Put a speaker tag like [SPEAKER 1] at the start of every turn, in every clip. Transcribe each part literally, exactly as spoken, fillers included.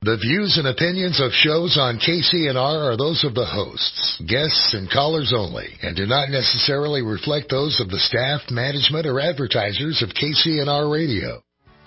[SPEAKER 1] The views and opinions of shows on K C N R are those of the hosts, guests, and callers only, and do not necessarily reflect those of the staff, management, or advertisers of K C N R Radio.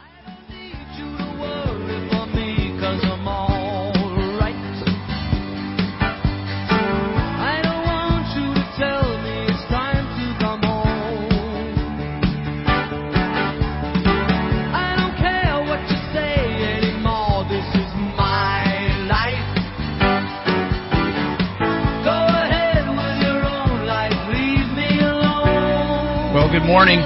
[SPEAKER 2] Good morning,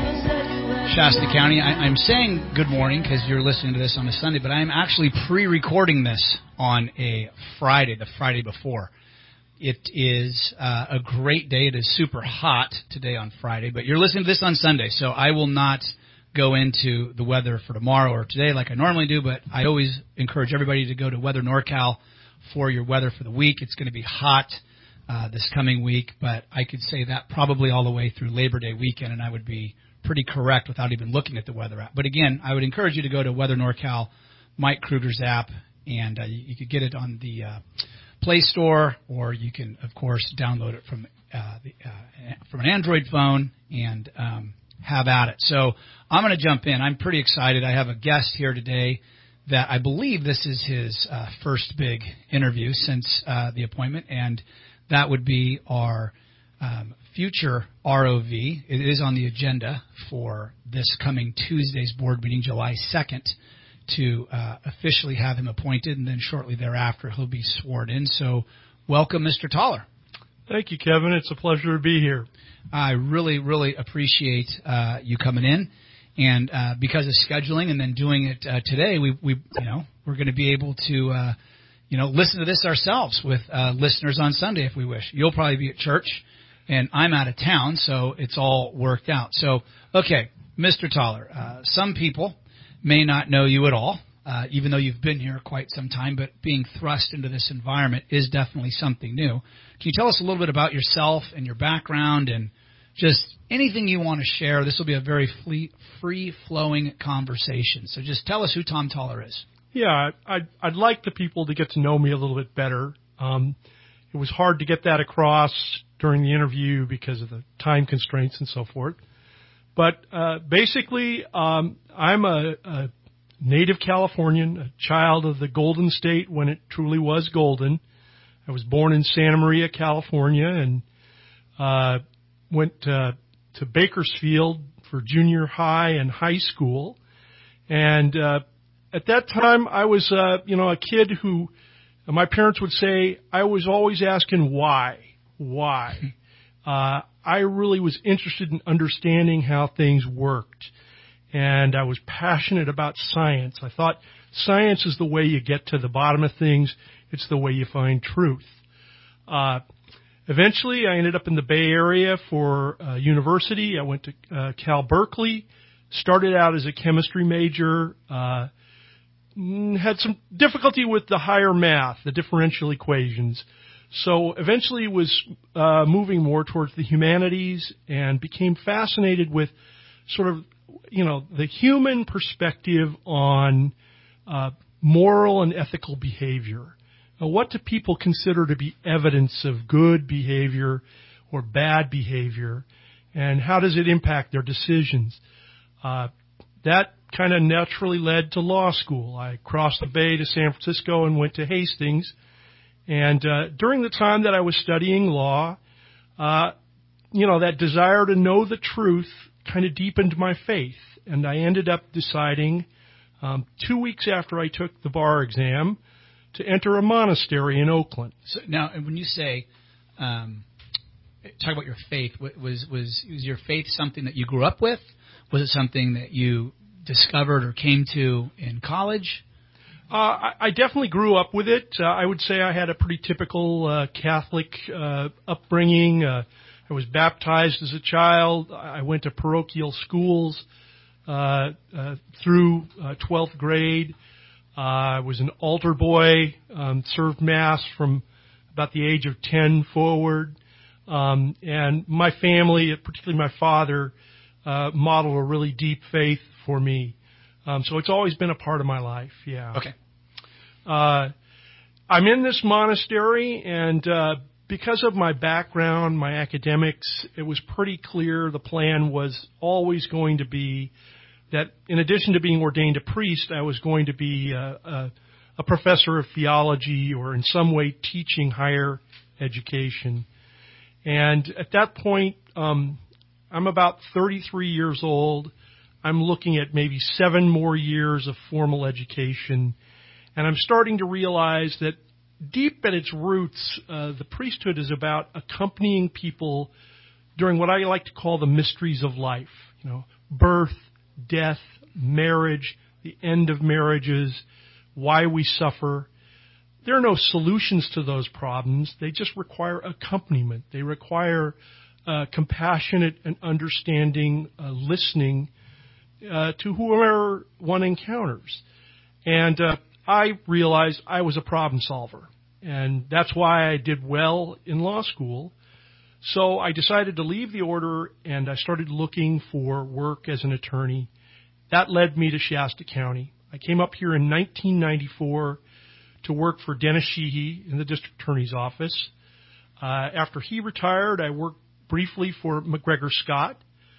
[SPEAKER 2] Shasta County. I, I'm saying good morning because you're listening to this on a Sunday, but I'm actually pre-recording this on a Friday, the Friday before. It is uh, a great day. It is super hot today on Friday, but you're listening to this on Sunday, so I will not go into the weather for tomorrow or today like I normally do, but I always encourage everybody to go to Weather NorCal for your weather for the week. It's going to be hot Uh, this coming week, but I could say that probably all the way through Labor Day weekend, and I would be pretty correct without even looking at the weather app. But again, I would encourage you to go to Weather NorCal, Mike Kruger's app, and uh, you, you could get it on the uh, Play Store, or you can, of course, download it from uh, the, uh, from an Android phone and um, have at it. So I'm going to jump in. I'm pretty excited. I have a guest here today that I believe this is his uh, first big interview since uh, the appointment, and that would be our um, future R O V. It is on the agenda for this coming Tuesday's board meeting, July second, to uh, officially have him appointed, and then shortly thereafter he'll be sworn in. So welcome, Mister Toller.
[SPEAKER 3] Thank you, Kevin. It's a pleasure to be here.
[SPEAKER 2] I really, really appreciate uh, you coming in. And uh, because of scheduling and then doing it uh, today, we, we, you know, we're going to be able to uh, – you know, listen to this ourselves with uh, listeners on Sunday if we wish. You'll probably be at church, and I'm out of town, so it's all worked out. So, okay, Mister Toller, uh, some people may not know you at all, uh, even though you've been here quite some time, but being thrust into this environment is definitely something new. Can you tell us a little bit about yourself and your background and just anything you want to share? This will be a very free-flowing conversation. So just tell us who Tom Toller is.
[SPEAKER 3] Yeah, I'd, I'd like the people to get to know me a little bit better. Um, it was hard to get that across during the interview because of the time constraints and so forth. But uh, basically, um, I'm a, a native Californian, a child of the Golden State when it truly was golden. I was born in Santa Maria, California, and uh, went uh, to Bakersfield for junior high and high school. And uh At that time, I was, uh, you know, a kid who, my parents would say, I was always asking why, why. Uh, I really was interested in understanding how things worked, and I was passionate about science. I thought science is the way you get to the bottom of things. It's the way you find truth. Uh, eventually, I ended up in the Bay Area for uh, university. I went to uh, Cal Berkeley, started out as a chemistry major, uh, had some difficulty with the higher math, the differential equations. So eventually was uh, moving more towards the humanities and became fascinated with sort of, you know, the human perspective on uh, moral and ethical behavior. Now, what do people consider to be evidence of good behavior or bad behavior, and how does it impact their decisions? Uh, that kind of naturally led to law school. I crossed the bay to San Francisco and went to Hastings. And uh, during the time that I was studying law, uh, you know, that desire to know the truth kind of deepened my faith. And I ended up deciding um, two weeks after I took the bar exam to enter a monastery in Oakland.
[SPEAKER 2] So now, when you say, um, talk about your faith, was, was, was your faith something that you grew up with? Was it something that you discovered or came to in college?
[SPEAKER 3] Uh, I, I definitely grew up with it. Uh, I would say I had a pretty typical uh, Catholic uh, upbringing. Uh, I was baptized as a child. I went to parochial schools uh, uh, through uh, twelfth grade. Uh, I was an altar boy, um, served Mass from about the age of ten forward. Um, and my family, particularly my father, uh, modeled a really deep faith for me. Um, so it's always been a part of my life, yeah.
[SPEAKER 2] Okay.
[SPEAKER 3] Uh, I'm in this monastery, and uh, because of my background, my academics, it was pretty clear the plan was always going to be that in addition to being ordained a priest, I was going to be a, a, a professor of theology or in some way teaching higher education. And at that point, um, I'm about thirty-three years old. I'm looking at maybe seven more years of formal education. And I'm starting to realize that deep at its roots, uh, the priesthood is about accompanying people during what I like to call the mysteries of life. You know, birth, death, marriage, the end of marriages, why we suffer. There are no solutions to those problems. They just require accompaniment. They require uh, compassionate and understanding uh, listening uh, to whoever one encounters. And uh, I realized I was a problem solver. And that's why I did well in law school. So I decided to leave the order, and I started looking for work as an attorney. That led me to Shasta County. I came up here in nineteen ninety-four to work for Dennis Sheehy in the district attorney's office. Uh, after he retired, I worked briefly for McGregor Scott.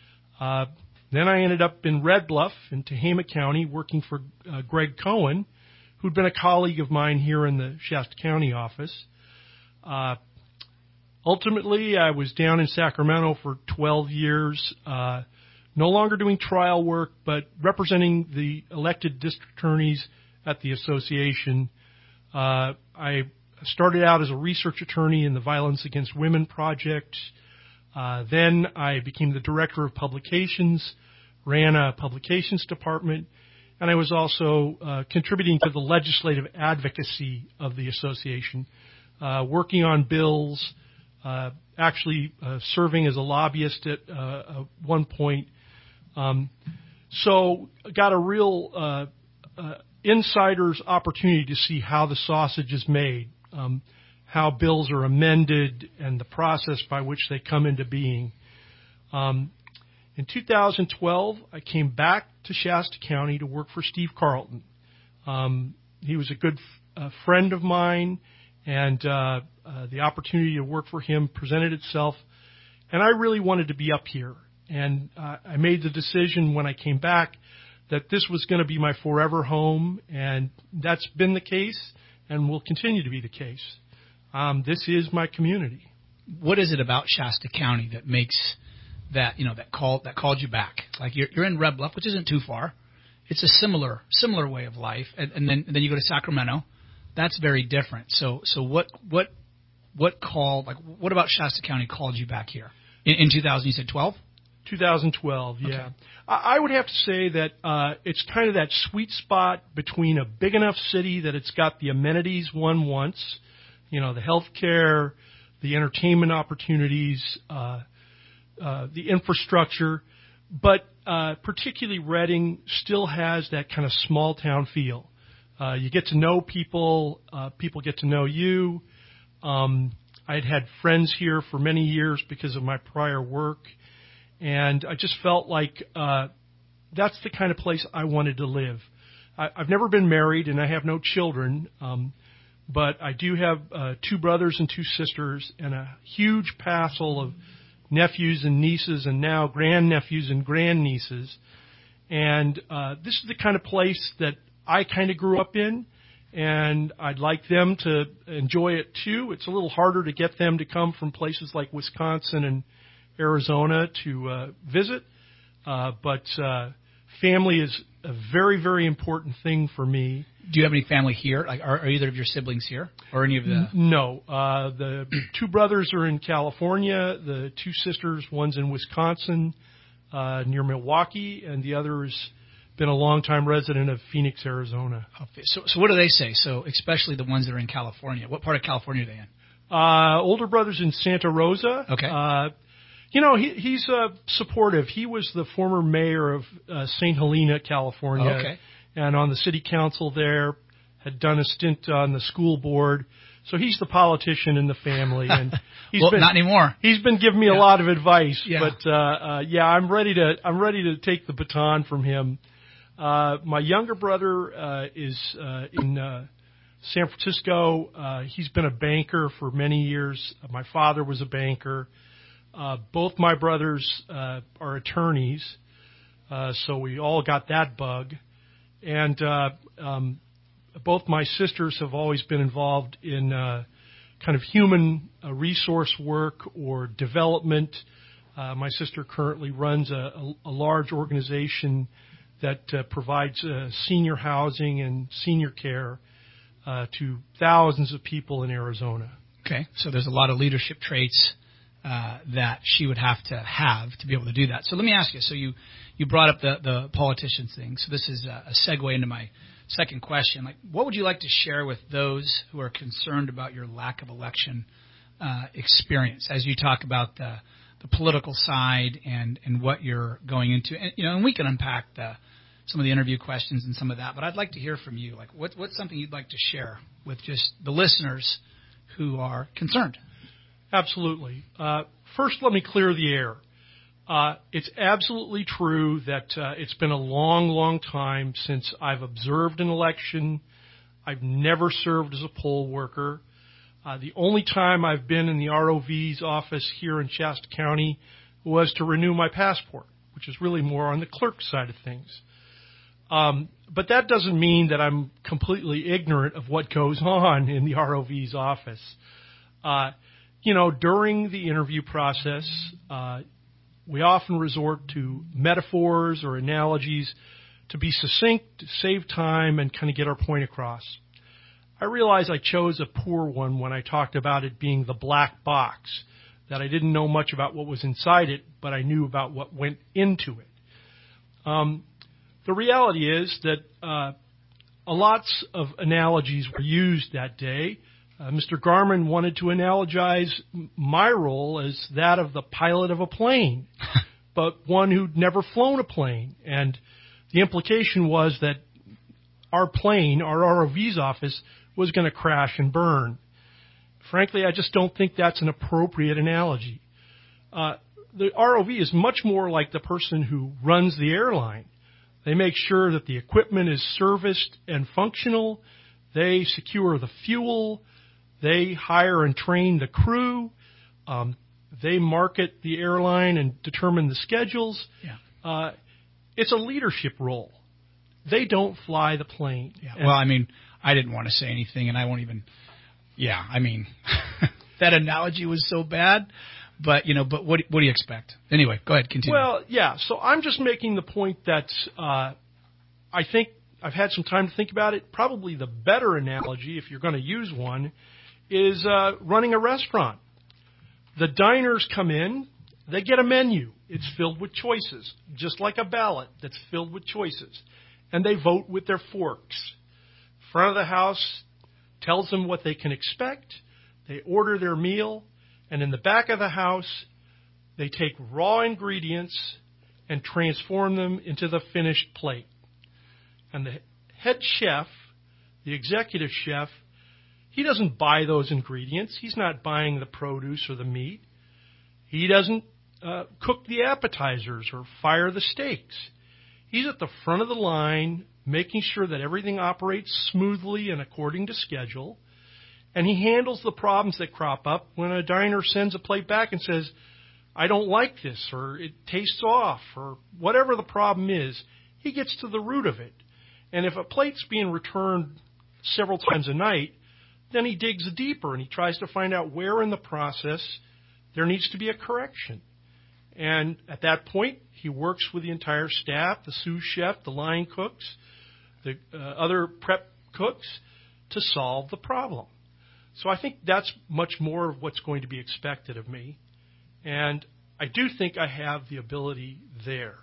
[SPEAKER 3] Uh, then I ended up in Red Bluff in Tehama County working for uh, Greg Cohen, who'd been a colleague of mine here in the Shasta County office. Uh, ultimately, I was down in Sacramento for twelve years, uh, no longer doing trial work, but representing the elected district attorneys at the association. Uh, I started out as a research attorney in the Violence Against Women Project. Uh, then I became the director of publications, ran a publications department, and I was also uh, contributing to the legislative advocacy of the association, uh, working on bills, uh, actually uh, serving as a lobbyist at uh, one point. Um, so got a real uh, uh, insider's opportunity to see how the sausage is made, um, how bills are amended, and the process by which they come into being. Um, in two thousand twelve, I came back to Shasta County to work for Steve Carlton. Um, he was a good f- uh, friend of mine, and uh, uh, the opportunity to work for him presented itself, and I really wanted to be up here. And uh, I made the decision when I came back that this was going to be my forever home, and that's been the case and will continue to be the case. Um, this is my community.
[SPEAKER 2] What is it about Shasta County that makes that, you know, that called that called you back? Like you're, you're in Red Bluff, which isn't too far. It's a similar similar way of life, and, and then and then you go to Sacramento. That's very different. So so what what what called like what about Shasta County called you back here in, in two thousand? You said twelve.
[SPEAKER 3] twenty twelve, yeah.
[SPEAKER 2] Okay.
[SPEAKER 3] I would have to say that uh, it's kind of that sweet spot between a big enough city that it's got the amenities one wants, you know, the health care, the entertainment opportunities, uh, uh, the infrastructure, but uh, particularly Redding still has that kind of small town feel. Uh, you get to know people, uh, people get to know you. Um, I'd had friends here for many years because of my prior work. And I just felt like uh, that's the kind of place I wanted to live. I, I've never been married, and I have no children, um, but I do have uh, two brothers and two sisters and a huge passel of nephews and nieces and now grandnephews and grandnieces. And uh, this is the kind of place that I kind of grew up in, and I'd like them to enjoy it too. It's a little harder to get them to come from places like Wisconsin and Arizona to uh, visit, uh, but uh, family is a very, very important thing for me.
[SPEAKER 2] Do you have any family here? Like, are, are either of your siblings here, or any of the?
[SPEAKER 3] No, uh, the two brothers are in California. The two sisters, one's in Wisconsin, uh, near Milwaukee, and the other's been a longtime resident of Phoenix, Arizona.
[SPEAKER 2] So, so what do they say? So, especially the ones that are in California. What part of California are they in?
[SPEAKER 3] Uh, older brother's in Santa Rosa.
[SPEAKER 2] Okay.
[SPEAKER 3] Uh, You know, he, he's uh, supportive. He was the former mayor of uh, Saint Helena, California,
[SPEAKER 2] oh, okay.
[SPEAKER 3] and on the city council there, had done a stint on the school board. So he's the politician in the family. And he's
[SPEAKER 2] well,
[SPEAKER 3] been,
[SPEAKER 2] not anymore.
[SPEAKER 3] He's been giving me
[SPEAKER 2] yeah.
[SPEAKER 3] a lot of advice.
[SPEAKER 2] Yeah.
[SPEAKER 3] But, uh, uh, yeah, I'm ready to I'm ready to take the baton from him. Uh, my younger brother uh, is uh, in uh, San Francisco. Uh, he's been a banker for many years. My father was a banker. Uh, both my brothers uh, are attorneys, uh, so we all got that bug. And uh, um, both my sisters have always been involved in uh, kind of human uh, resource work or development. Uh, my sister currently runs a, a, a large organization that uh, provides uh, senior housing and senior care uh, to thousands of people in Arizona.
[SPEAKER 2] Okay, so there's a lot of leadership traits uh, that she would have to have to be able to do that. So let me ask you, so you, you brought up the, the politicians thing, so this is a, a segue into my second question. Like, what would you like to share with those who are concerned about your lack of election uh, experience as you talk about the, the political side and, and what you're going into? And, you know, and we can unpack the some of the interview questions and some of that, but I'd like to hear from you. Like, what, what's something you'd like to share with just the listeners who are concerned?
[SPEAKER 3] Absolutely. Uh, first, let me clear the air. Uh, it's absolutely true that uh, it's been a long, long time since I've observed an election. I've never served as a poll worker. Uh, the only time I've been in the R O V's office here in Shasta County was to renew my passport, which is really more on the clerk side of things. Um, but that doesn't mean that I'm completely ignorant of what goes on in the R O V's office. Uh, you know, during the interview process, uh, we often resort to metaphors or analogies to be succinct, to save time, and kind of get our point across. I realize I chose a poor one when I talked about it being the black box, that I didn't know much about what was inside it, but I knew about what went into it. Um, the reality is that uh, a lots of analogies were used that day. Uh, Mister Garman wanted to analogize my role as that of the pilot of a plane, but one who'd never flown a plane. And the implication was that our plane, our R O V's office, was going to crash and burn. Frankly, I just don't think that's an appropriate analogy. Uh, the R O V is much more like the person who runs the airline. They make sure that the equipment is serviced and functional. They secure the fuel. They hire and train the crew. Um, they market the airline and determine the schedules.
[SPEAKER 2] Yeah.
[SPEAKER 3] Uh, it's a leadership role. They don't fly the plane.
[SPEAKER 2] Yeah. Well, I mean, I didn't want to say anything, and I won't even. Yeah, I mean, that analogy was so bad. But, you know, but what, what do you expect? Anyway, go ahead, continue.
[SPEAKER 3] Well, yeah, so I'm just making the point that uh, I think I've had some time to think about it. Probably the better analogy, if you're going to use one, is uh, running a restaurant. The diners come in, they get a menu. It's filled with choices, just like a ballot that's filled with choices. And they vote with their forks. Front of the house tells them what they can expect. They order their meal. And in the back of the house, they take raw ingredients and transform them into the finished plate. And the head chef, the executive chef, he doesn't buy those ingredients. He's not buying the produce or the meat. He doesn't uh, cook the appetizers or fire the steaks. He's at the front of the line making sure that everything operates smoothly and according to schedule. And he handles the problems that crop up when a diner sends a plate back and says, I don't like this, or it tastes off, or whatever the problem is. He gets to the root of it. And if a plate's being returned several times a night, then he digs deeper and he tries to find out where in the process there needs to be a correction. And at that point, he works with the entire staff, the sous chef, the line cooks, the uh, other prep cooks, to solve the problem. So I think that's much more of what's going to be expected of me. And I do think I have the ability there.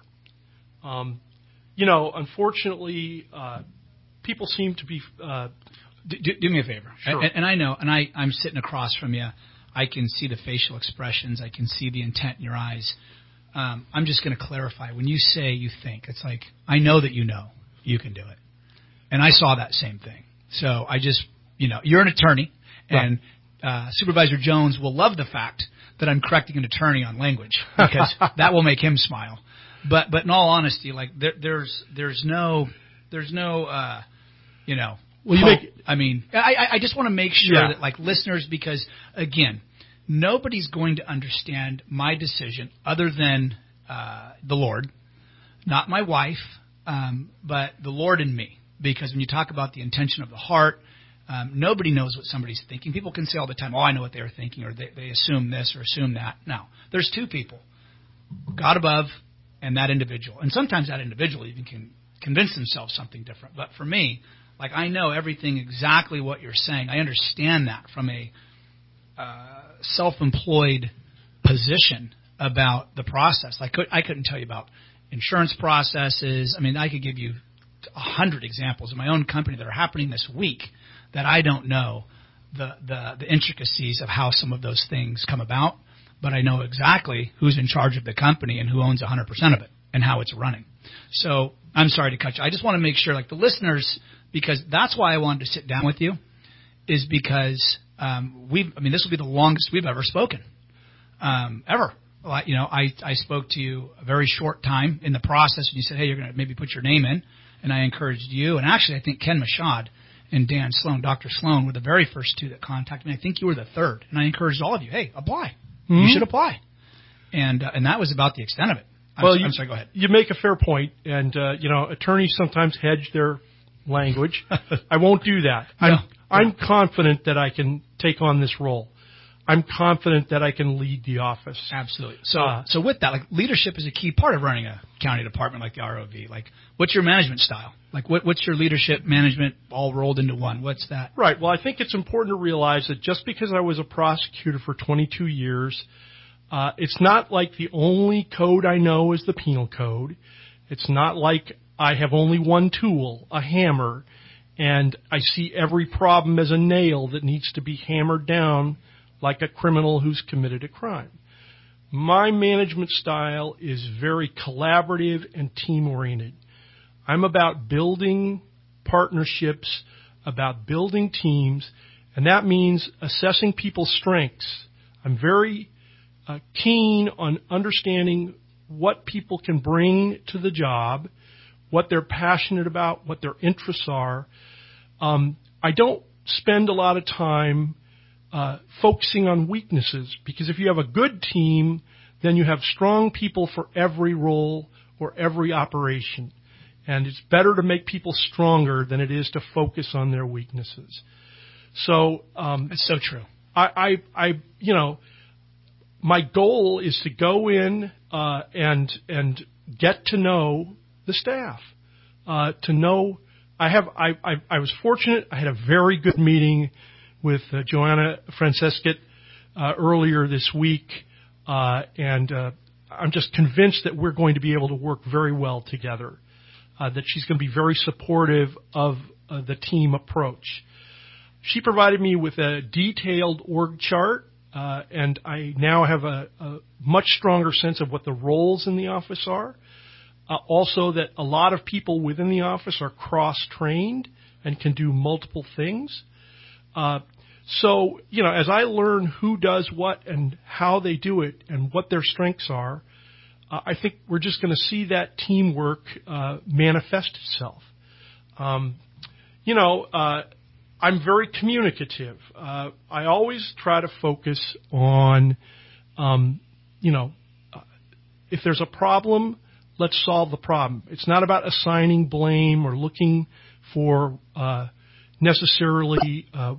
[SPEAKER 3] Um, you know, unfortunately, uh, people seem to be... Uh,
[SPEAKER 2] do, do, do me a favor.
[SPEAKER 3] Sure.
[SPEAKER 2] And, and I know, and I, I'm sitting across from you. I can see the facial expressions. I can see the intent in your eyes. Um, I'm just going to clarify. When you say you think, it's like, I know that you know you can do it. And I saw that same thing. So I just, you know, you're an attorney. And uh, Supervisor Jones will love the fact that I'm correcting an attorney on language, because that will make him smile. But but in all honesty, like there, there's there's no there's no uh, you know
[SPEAKER 3] Well, you
[SPEAKER 2] hope.
[SPEAKER 3] make,
[SPEAKER 2] I mean, I, I just want to make sure
[SPEAKER 3] Yeah.
[SPEAKER 2] that, like, listeners, because, again, nobody's going to understand my decision other than uh, the Lord, not my wife, um, but the Lord and me. Because when you talk about the intention of the heart, um, nobody knows what somebody's thinking. People can say all the time, oh, I know what they were thinking, or they, they assume this or assume that. No, there's two people, God above and that individual. And sometimes that individual even can convince themselves something different. But for me, like, I know everything exactly what you're saying. I understand that from a uh, self-employed position about the process. I, could, I couldn't tell you about insurance processes. I mean, I could give you a hundred examples in my own company that are happening this week that I don't know the, the, the intricacies of how some of those things come about, but I know exactly who's in charge of the company and who owns one hundred percent of it and how it's running. So I'm sorry to cut you. I just want to make sure, like, the listeners, because that's why I wanted to sit down with you, is because um, we've, I mean, this will be the longest we've ever spoken, um, ever. Well, you know, I, I spoke to you a very short time in the process, and you said, hey, you're going to maybe put your name in. And I encouraged you, and actually I think Ken Mashad and Dan Sloan, Doctor Sloan, were the very first two that contacted me. I think you were the third. And I encouraged all of you, hey, apply. Mm-hmm. You should apply. And uh, and that was about the extent of it. I'm,
[SPEAKER 3] well,
[SPEAKER 2] so,
[SPEAKER 3] you,
[SPEAKER 2] I'm sorry, go ahead.
[SPEAKER 3] You make a fair point, and, uh, you know, attorneys sometimes hedge their language. I won't do that.
[SPEAKER 2] No.
[SPEAKER 3] I'm, I'm confident that I can take on this role. I'm confident that I can lead the office.
[SPEAKER 2] Absolutely. So,
[SPEAKER 3] Uh,
[SPEAKER 2] so with that, like, leadership is a key part of running a county department like the R O V. Like, what's your management style? Like, what, what's your leadership management all rolled into one? What's that?
[SPEAKER 3] Right. Well, I think it's important to realize that just because I was a prosecutor for twenty-two years, uh, it's not like the only code I know is the penal code. It's not like I have only one tool, a hammer, and I see every problem as a nail that needs to be hammered down like a criminal who's committed a crime. My management style is very collaborative and team-oriented. I'm about building partnerships, about building teams, and that means assessing people's strengths. I'm very uh, keen on understanding what people can bring to the job, what they're passionate about, what their interests are. Um, I don't spend a lot of time Uh, focusing on weaknesses, because if you have a good team, then you have strong people for every role or every operation. And it's better to make people stronger than it is to focus on their weaknesses. So, um,
[SPEAKER 2] That's so true.
[SPEAKER 3] I, I, I, you know, my goal is to go in, uh, and, and get to know the staff, uh, to know, I have, I, I, I was fortunate. I had a very good meeting with uh, Joanna Francescit uh, earlier this week, uh, and uh, I'm just convinced that we're going to be able to work very well together, uh, that she's going to be very supportive of uh, the team approach. She provided me with a detailed org chart, uh, and I now have a, a much stronger sense of what the roles in the office are. Uh, also that a lot of people within the office are cross-trained and can do multiple things. Uh, so, you know, as I learn who does what and how they do it and what their strengths are, uh, I think we're just going to see that teamwork uh, manifest itself. Um, you know, uh, I'm very communicative. Uh, I always try to focus on, um, you know, uh, if there's a problem, let's solve the problem. It's not about assigning blame or looking for uh, necessarily uh,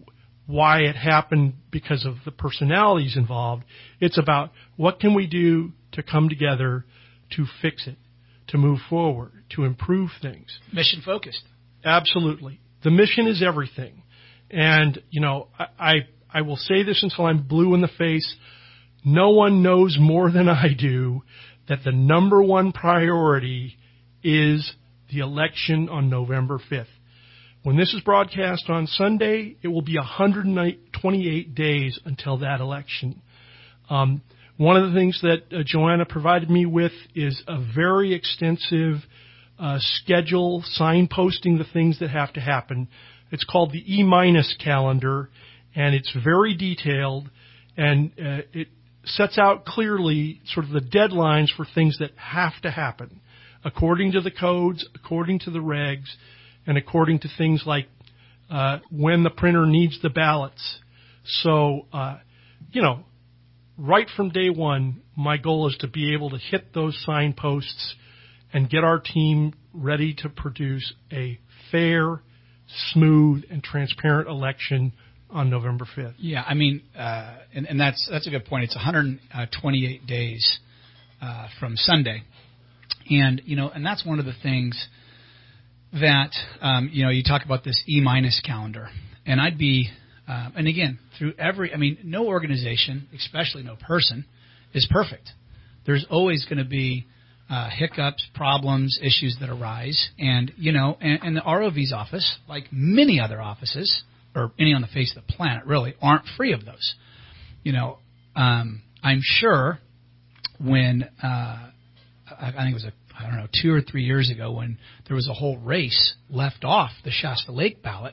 [SPEAKER 3] why it happened because of the personalities involved. It's about what can we do to come together to fix it, to move forward, to improve things.
[SPEAKER 2] Mission focused.
[SPEAKER 3] Absolutely. The mission is everything. And, you know, I, I, I will say this until I'm blue in the face. No one knows more than I do that the number one priority is the election on November fifth. When this is broadcast on Sunday, it will be one hundred twenty-eight days until that election. Um, one of the things that uh, Joanna provided me with is a very extensive uh, schedule, signposting the things that have to happen. It's called the E-minus calendar, and it's very detailed, and uh, it sets out clearly sort of the deadlines for things that have to happen, according to the codes, according to the regs, and according to things like uh, when the printer needs the ballots. So, uh, you know, right from day one, my goal is to be able to hit those signposts and get our team ready to produce a fair, smooth, and transparent election on November fifth.
[SPEAKER 2] Yeah, I mean, uh, and, and that's that's a good point. It's one hundred twenty-eight days uh, from Sunday, and you know, and that's one of the things that um, you know, you talk about this E minus calendar, and I'd be, uh, and again, through every, I mean, no organization, especially no person, is perfect. There's always going to be uh, hiccups, problems, issues that arise, and you know, and, and the R O V's office, like many other offices, or any on the face of the planet, really, aren't free of those. You know, um, I'm sure when uh, I, I think it was a I don't know two or three years ago when there was a whole race left off the Shasta Lake ballot.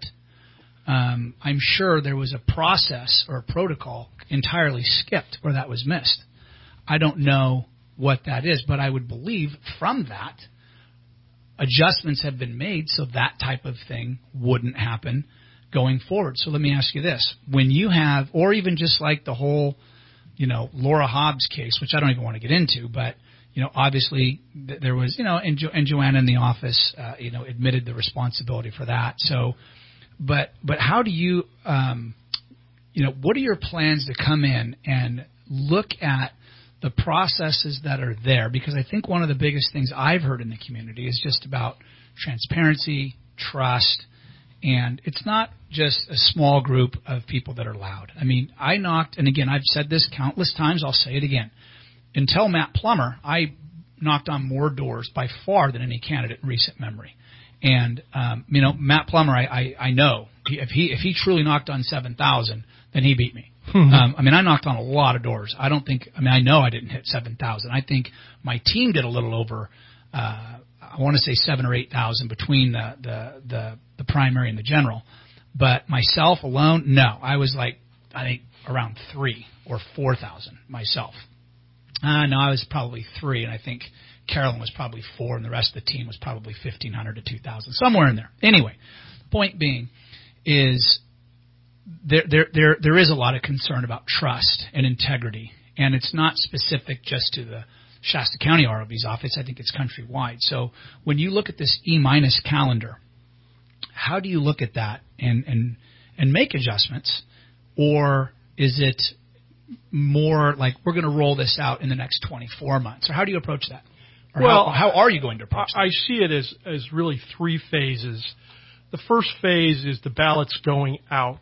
[SPEAKER 2] Um, I'm sure there was a process or a protocol entirely skipped or that was missed. I don't know what that is, but I would believe from that adjustments have been made so that type of thing wouldn't happen going forward. So let me ask you this. When you have, or even just like the whole, you know, Laura Hobbs case, which I don't even want to get into, but, you know, obviously th- there was, you know, and, jo- and Joanna in the office, uh, you know, admitted the responsibility for that. So, but, but how do you, um, you know, what are your plans to come in and look at the processes that are there? Because I think one of the biggest things I've heard in the community is just about transparency, trust. And it's not just a small group of people that are loud. I mean, I knocked, and again, I've said this countless times, I'll say it again. Until Matt Plummer, I knocked on more doors by far than any candidate in recent memory. And, um, you know, Matt Plummer, I, I, I know, if he if he truly knocked on seven thousand, then he beat me. um, I mean, I knocked on a lot of doors. I don't think, I mean, I know I didn't hit seven thousand. I think my team did a little over, uh, I want to say seven or eight thousand between the, the, the, the primary and the general. But myself alone, no. I was like, I think around three or four thousand myself. Uh, no, I was probably three, and I think Carolyn was probably four, and the rest of the team was probably fifteen hundred to two thousand, somewhere in there. Anyway, the point being is there, there, there, there is a lot of concern about trust and integrity, and it's not specific just to the Shasta County R O V's office. I think it's countrywide. So when you look at this E minus calendar, how do you look at that and, and, and make adjustments, or is it more like we're going to roll this out in the next twenty-four months? Or how do you approach that? Or
[SPEAKER 3] well,
[SPEAKER 2] how, how are you going to approach that?
[SPEAKER 3] I see it as, as really three phases. The first phase is the ballots going out.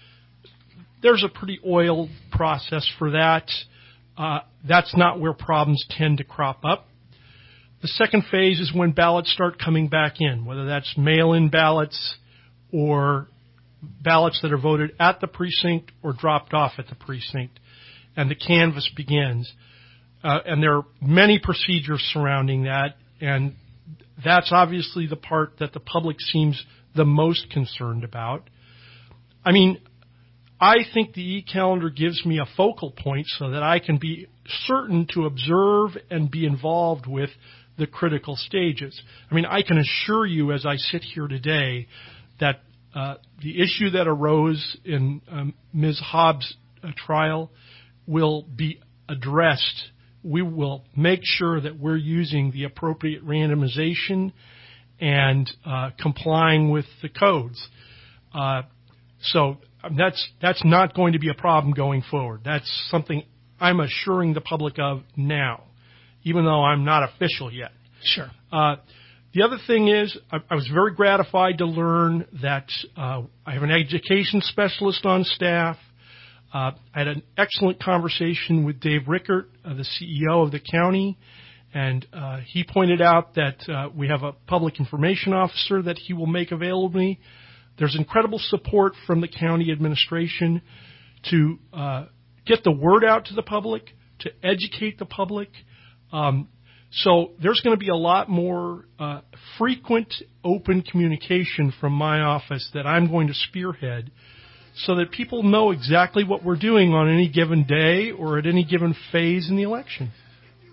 [SPEAKER 3] There's a pretty oiled process for that. Uh, that's not where problems tend to crop up. The second phase is when ballots start coming back in, whether that's mail-in ballots or ballots that are voted at the precinct or dropped off at the precinct, and the canvass begins. Uh, and there are many procedures surrounding that, and that's obviously the part that the public seems the most concerned about. I mean, I think the e-calendar gives me a focal point so that I can be certain to observe and be involved with the critical stages. I mean, I can assure you as I sit here today that uh, the issue that arose in um, Miz Hobbs' uh, trial will be addressed. We will make sure that we're using the appropriate randomization and uh, complying with the codes. Uh, so that's that's not going to be a problem going forward. That's something I'm assuring the public of now, even though I'm not official yet.
[SPEAKER 2] Sure.
[SPEAKER 3] Uh, the other thing is I, I was very gratified to learn that uh, I have an education specialist on staff. Uh, I had an excellent conversation with Dave Rickert, uh, the C E O of the county, and uh, he pointed out that uh, we have a public information officer that he will make available to me. There's incredible support from the county administration to uh, get the word out to the public, to educate the public. Um, so there's going to be a lot more uh, frequent open communication from my office that I'm going to spearhead so that people know exactly what we're doing on any given day or at any given phase in the election.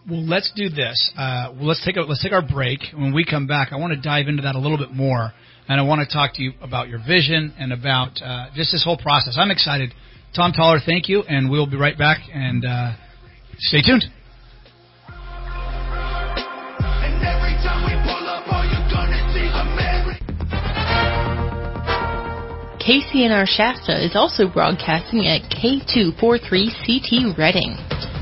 [SPEAKER 2] Well, let's do this. Uh, well, let's take a, let's take our break. When we come back, I want to dive into that a little bit more, and I want to talk to you about your vision and about uh, just this whole process. I'm excited. Tom Toller, thank you, and we'll be right back. And uh, stay tuned.
[SPEAKER 4] K C N R Shasta is also broadcasting at K two forty-three C T Reading.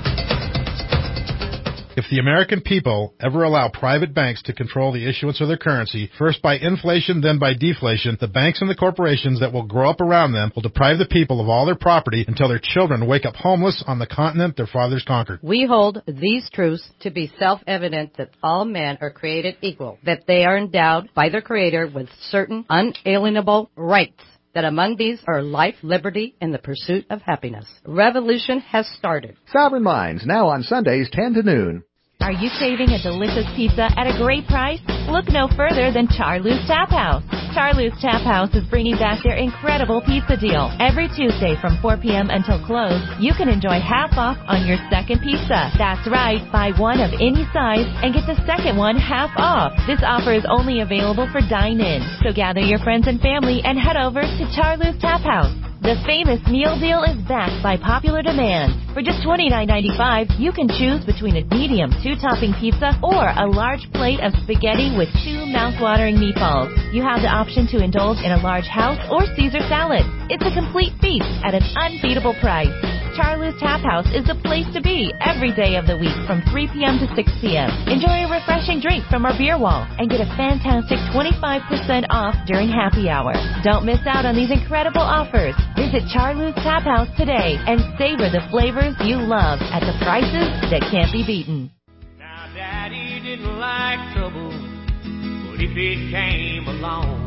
[SPEAKER 5] If the American people ever allow private banks to control the issuance of their currency, first by inflation, then by deflation, the banks and the corporations that will grow up around them will deprive the people of all their property until their children wake up homeless on the continent their fathers conquered.
[SPEAKER 6] We hold these truths to be self-evident that all men are created equal, that they are endowed by their Creator with certain unalienable rights, that among these are life, liberty, and the pursuit of happiness. Revolution has started.
[SPEAKER 7] Sovereign Minds, now on Sundays, ten to noon.
[SPEAKER 8] Are you craving a delicious pizza at a great price? Look no further than Charlie's Tap House. Charlie's Tap House is bringing back their incredible pizza deal. Every Tuesday from four p.m. until close, you can enjoy half off on your second pizza. That's right, buy one of any size and get the second one half off. This offer is only available for dine-in, so gather your friends and family and head over to Charlie's Tap House. The famous meal deal is backed by popular demand. For just twenty-nine ninety-five, you can choose between a medium two-topping pizza or a large plate of spaghetti with two mouth-watering meatballs. You have the option to indulge in a large house or Caesar salad. It's a complete feast at an unbeatable price. Charlie's Tap House is the place to be every day of the week from three p.m. to six p.m. Enjoy a refreshing drink from our beer wall and get a fantastic twenty-five percent off during happy hour. Don't miss out on these incredible offers. Visit Charlie's Tap House today and savor the flavors you love at the prices that can't be beaten.
[SPEAKER 9] Now, Daddy didn't like trouble, but if it came along,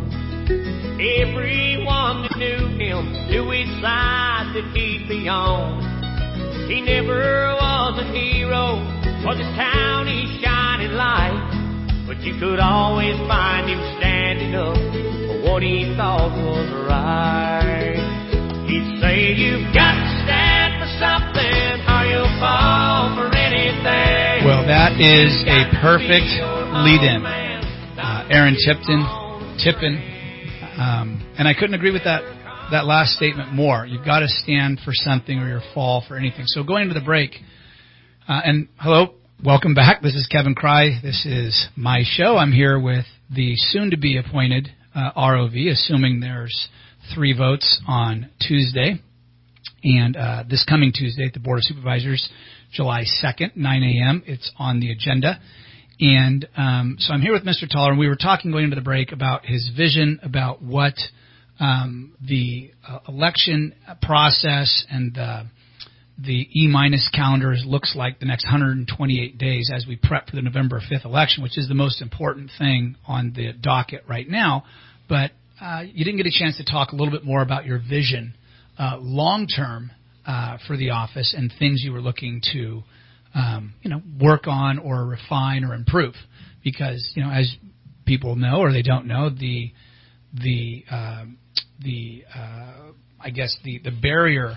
[SPEAKER 9] everyone that knew him knew which side that he'd be on. He never was a hero for this town, he's shining light, but you could always find him standing up for what he thought was right. He'd say, you've got to stand for something or you'll fall for anything.
[SPEAKER 2] Well, that is a perfect lead-in. Uh, Aaron Tipton, Tippin, um, and I couldn't agree with that that last statement more. You've got to stand for something or you'll fall for anything. So going into the break, uh, and hello, welcome back. This is Kevin Cry. This is my show. I'm here with the soon-to-be appointed uh, R O V, assuming there's three votes on Tuesday. And uh, this coming Tuesday at the Board of Supervisors, July second, nine a.m., it's on the agenda. And um, so I'm here with Mister Toller, and we were talking going into the break about his vision, about what um, the uh, election process and the, the E-minus calendars looks like the next one hundred twenty-eight days as we prep for the November fifth election, which is the most important thing on the docket right now. But uh, you didn't get a chance to talk a little bit more about your vision uh, long-term uh, for the office and things you were looking to Um, you know, work on or refine or improve, because you know, as people know or they don't know, the the uh, the uh, I guess the the barrier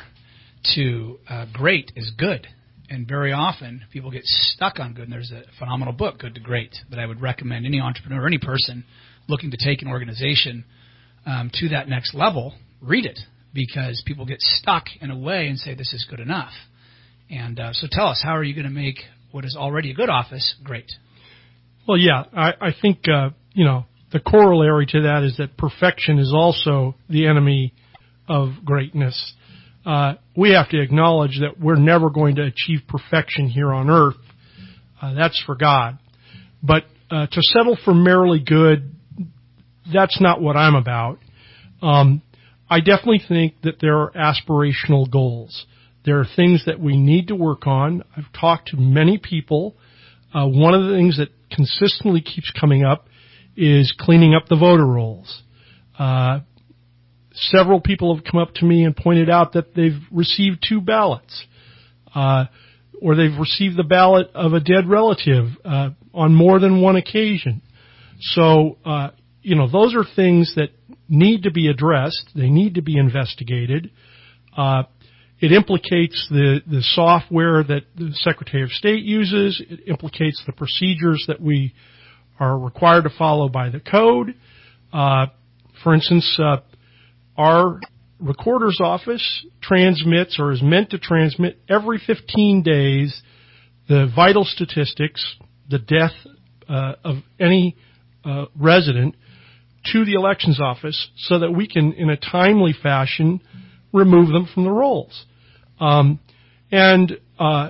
[SPEAKER 2] to uh, great is good, and very often people get stuck on good. And there's a phenomenal book, Good to Great, that I would recommend any entrepreneur, any person looking to take an organization um, to that next level, read it, because people get stuck in a way and say this is good enough. And uh, so tell us, how are you going to make what is already a good office great?
[SPEAKER 3] Well, yeah, I, I think, uh, you know, the corollary to that is that perfection is also the enemy of greatness. Uh, we have to acknowledge that we're never going to achieve perfection here on earth. Uh, that's for God. But uh, to settle for merely good, that's not what I'm about. Um, I definitely think that there are aspirational goals. There are things that we need to work on. I've talked to many people. Uh, one of the things that consistently keeps coming up is cleaning up the voter rolls. Uh, several people have come up to me and pointed out that they've received two ballots, uh, or they've received the ballot of a dead relative uh, on more than one occasion. So, uh, you know, those are things that need to be addressed. They need to be investigated. Uh, it implicates the, the software that the Secretary of State uses. It implicates the procedures that we are required to follow by the code. Uh, for instance, uh, our recorder's office transmits or is meant to transmit every fifteen days the vital statistics, the death uh, of any uh, resident to the elections office so that we can, in a timely fashion, remove them from the rolls. Um, and uh,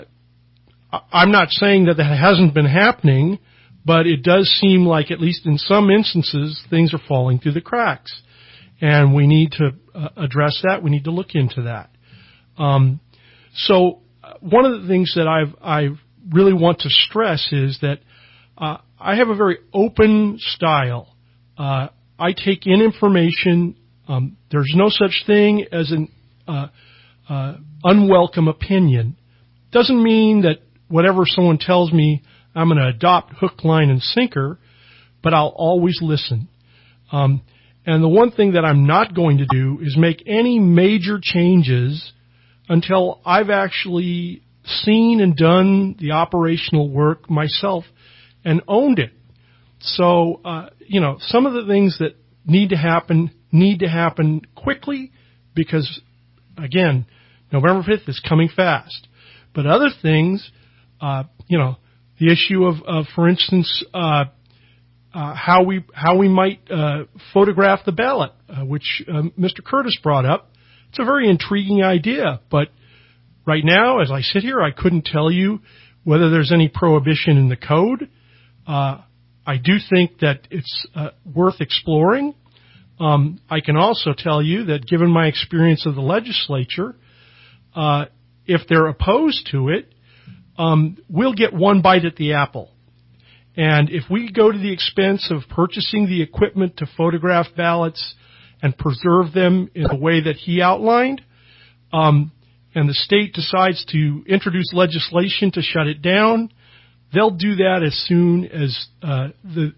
[SPEAKER 3] I'm not saying that that hasn't been happening, but it does seem like, at least in some instances, things are falling through the cracks. And we need to uh, address that. We need to look into that. Um, so one of the things that I've, I really want to stress is that uh, I have a very open style. Uh, I take in information. Um, there's no such thing as an uh, uh, unwelcome opinion. Doesn't mean that whatever someone tells me, I'm going to adopt hook, line, and sinker, but I'll always listen. Um, and the one thing that I'm not going to do is make any major changes until I've actually seen and done the operational work myself and owned it. So, uh, you know, some of the things that need to happen need to happen quickly because, again, November fifth is coming fast. But other things, uh, you know, the issue of, of for instance, uh, uh, how we how we might uh, photograph the ballot, uh, which uh, Mister Curtis brought up. It's a very intriguing idea, but right now, as I sit here, I couldn't tell you whether there's any prohibition in the code. Uh, I do think that it's uh, worth exploring. Um, I can also tell you that given my experience of the legislature, uh, if they're opposed to it, um, we'll get one bite at the apple. And if we go to the expense of purchasing the equipment to photograph ballots and preserve them in the way that he outlined, um, and the state decides to introduce legislation to shut it down, they'll do that as soon as uh, the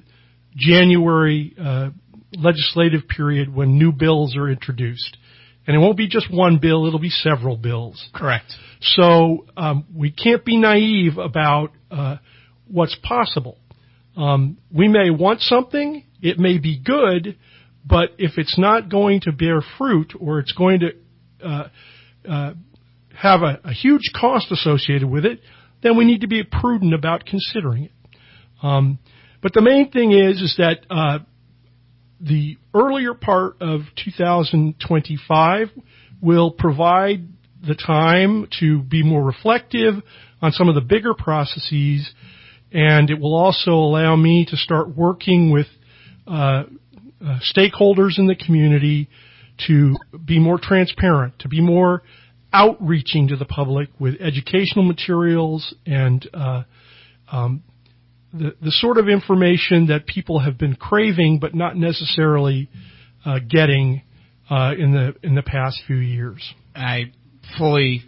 [SPEAKER 3] January uh, legislative period when new bills are introduced. And it won't be just one bill, it'll be several bills.
[SPEAKER 2] Correct.
[SPEAKER 3] So um, we can't be naive about uh, what's possible. Um, we may want something, it may be good, but if it's not going to bear fruit or it's going to uh, uh, have a, a huge cost associated with it, then we need to be prudent about considering it. Um, but the main thing is, is that uh, the earlier part of two thousand twenty-five will provide the time to be more reflective on some of the bigger processes, and it will also allow me to start working with uh, uh, stakeholders in the community to be more transparent, to be more outreaching to the public with educational materials and uh, um, the, the sort of information that people have been craving but not necessarily uh, getting uh, in the in the past few years.
[SPEAKER 2] I fully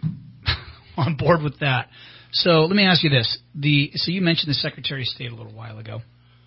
[SPEAKER 2] on board with that. So let me ask you this: the so you mentioned the Secretary of State a little while ago,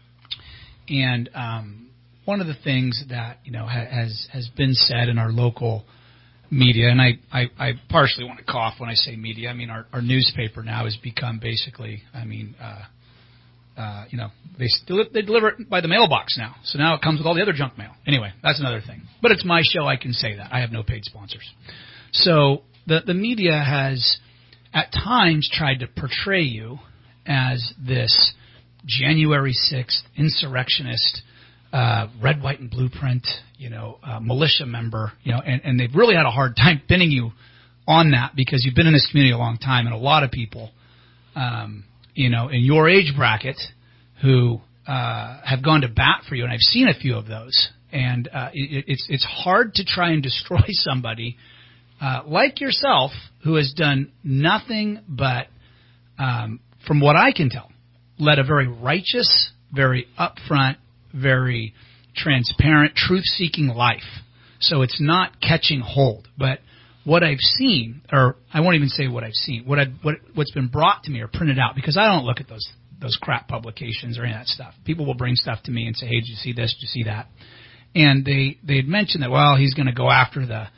[SPEAKER 2] and um, one of the things that you know ha- has has been said in our local media, and I, I, I partially want to cough when I say media. I mean, our, our newspaper now has become basically, I mean, uh, uh, you know, they, they deliver it by the mailbox now. So now it comes with all the other junk mail. Anyway, that's another thing. But it's my show. I can say that. I have no paid sponsors. So the, the media has at times tried to portray you as this January sixth insurrectionist, Uh, red, white, and blueprint, you know, uh, militia member, you know, and, and they've really had a hard time pinning you on that because you've been in this community a long time, and a lot of people, um, you know, in your age bracket who uh, have gone to bat for you, and I've seen a few of those, and uh, it, it's it's hard to try and destroy somebody uh, like yourself who has done nothing but, um, from what I can tell, led a very righteous, very upfront, very transparent, truth-seeking life. So it's not catching hold. But what I've seen, or I won't even say what I've seen, what I've, what what's been brought to me or printed out, because I don't look at those those crap publications or any of that stuff. People will bring stuff to me and say, "Hey, did you see this? Did you see that?" And they they had mentioned that, well, he's going to go after the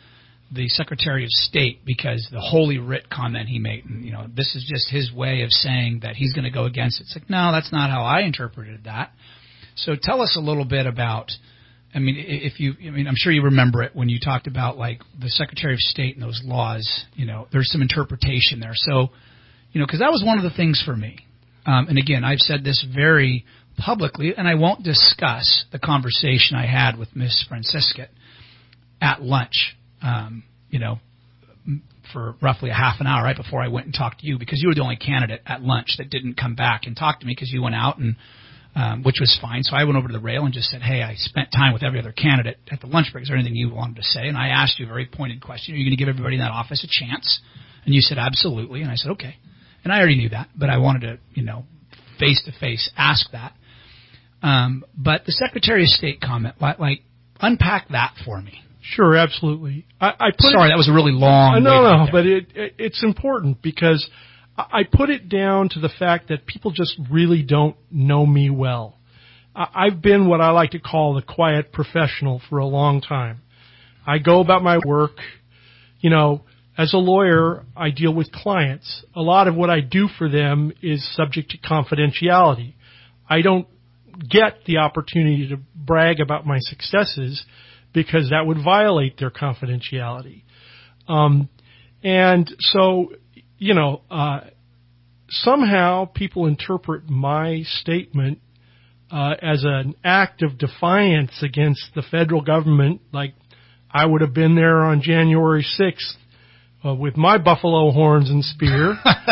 [SPEAKER 2] the Secretary of State because the Holy Writ comment he made, and, you know, this is just his way of saying that he's going to go against it. It's like, no, that's not how I interpreted that. So tell us a little bit about, I mean, if you, I mean, I'm sure you remember it when you talked about, like, the Secretary of State and those laws, you know, there's some interpretation there. So, you know, because that was one of the things for me. Um, and again, I've said this very publicly, and I won't discuss the conversation I had with Miss Francisca at lunch, um, you know, for roughly a half an hour right before I went and talked to you, because you were the only candidate at lunch that didn't come back and talk to me because you went out, and um, which was fine. So I went over to the rail and just said, hey, I spent time with every other candidate at the lunch break. Is there anything you wanted to say? And I asked you a very pointed question. Are you going to give everybody in that office a chance? And you said, absolutely. And I said, okay. And I already knew that, but I wanted to, you know, face-to-face ask that. Um, but the Secretary of State comment, like, like, unpack that for me.
[SPEAKER 3] Sure, absolutely. I, I put
[SPEAKER 2] Sorry,
[SPEAKER 3] it,
[SPEAKER 2] that was a really long.
[SPEAKER 3] Uh, no, no,
[SPEAKER 2] there.
[SPEAKER 3] but it, it it's important because I put it down to the fact that people just really don't know me well. I, I've been what I like to call the quiet professional for a long time. I go about my work, you know. As a lawyer, I deal with clients. A lot of what I do for them is subject to confidentiality. I don't get the opportunity to brag about my successes because that would violate their confidentiality. Um, and so, you know, uh, somehow people interpret my statement uh, as an act of defiance against the federal government, like I would have been there on January sixth Uh, with my buffalo horns and spear,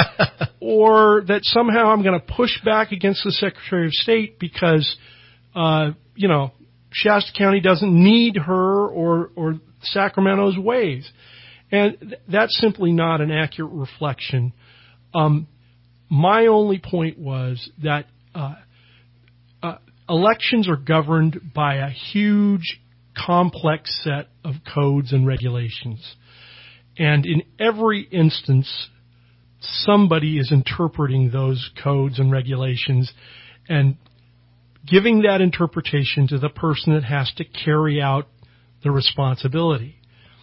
[SPEAKER 3] or that somehow I'm going to push back against the Secretary of State because, uh, you know, Shasta County doesn't need her or, or Sacramento's ways. And th- that's simply not an accurate reflection. Um, my only point was that uh, uh, elections are governed by a huge, complex set of codes and regulations. And in every instance, somebody is interpreting those codes and regulations and giving that interpretation to the person that has to carry out the responsibility.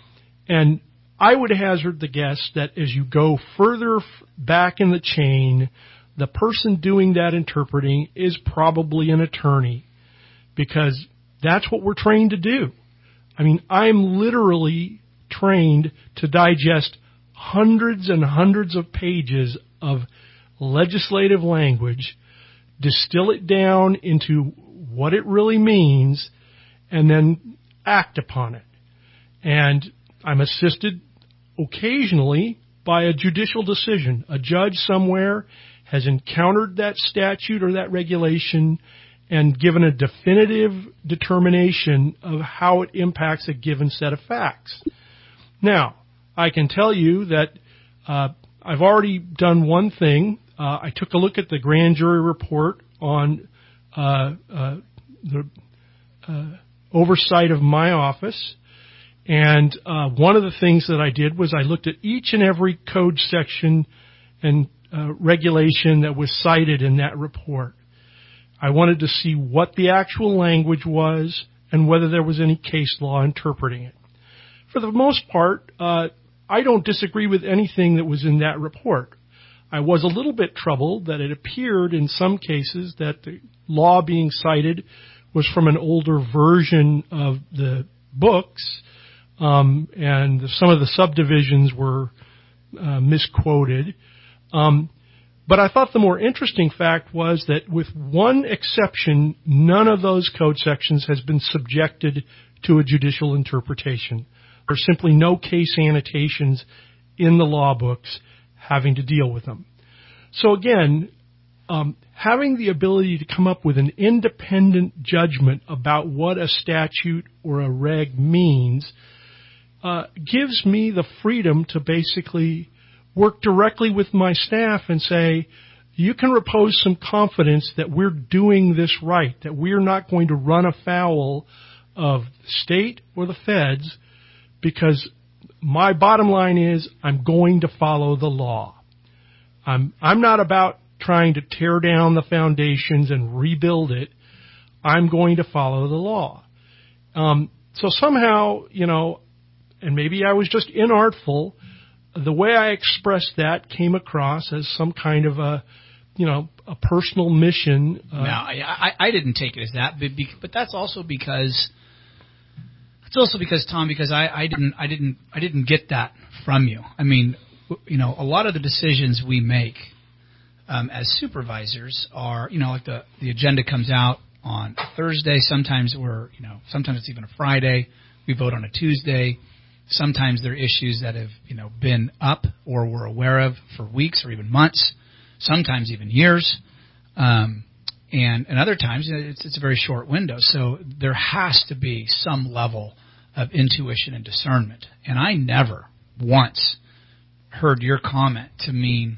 [SPEAKER 3] And I would hazard the guess that as you go further back in the chain, the person doing that interpreting is probably an attorney, because that's what we're trained to do. I mean, I'm literally trained to digest hundreds and hundreds of pages of legislative language, distill it down into what it really means, and then act upon it. And I'm assisted occasionally by a judicial decision. A judge somewhere has encountered that statute or that regulation and given a definitive determination of how it impacts a given set of facts. Now, I can tell you that uh, I've already done one thing. Uh, I took a look at the grand jury report on uh, uh, the uh, oversight of my office, and uh, one of the things that I did was I looked at each and every code section and uh, regulation that was cited in that report. I wanted to see what the actual language was and whether there was any case law interpreting it. For the most part, uh, I don't disagree with anything that was in that report. I was a little bit troubled that it appeared in some cases that the law being cited was from an older version of the books, um, and some of the subdivisions were uh, misquoted. Um, but I thought the more interesting fact was that with one exception, none of those code sections has been subjected to a judicial interpretation. There's simply no case annotations in the law books having to deal with them. So again, um, having the ability to come up with an independent judgment about what a statute or a reg means uh, gives me the freedom to basically work directly with my staff and say, you can repose some confidence that we're doing this right, that we're not going to run afoul of the state or the feds, because my bottom line is I'm going to follow the law. I'm I'm not about trying to tear down the foundations and rebuild it. I'm going to follow the law. Um, so somehow, you know, and maybe I was just inartful, the way I expressed that came across as some kind of a, you know, a personal mission. Uh,
[SPEAKER 2] no, I, I didn't take it as that, but, but that's also because it's also because Tom, because I, I didn't, I didn't, I didn't get that from you. I mean, you know, a lot of the decisions we make um, as supervisors are, you know, like the the agenda comes out on a Thursday. Sometimes we're, you know, sometimes it's even a Friday. We vote on a Tuesday. Sometimes there are issues that have, you know, been up or we're aware of for weeks or even months, sometimes even years. Um, and, and other times it's, it's a very short window. So there has to be some level of intuition and discernment. And I never once heard your comment to mean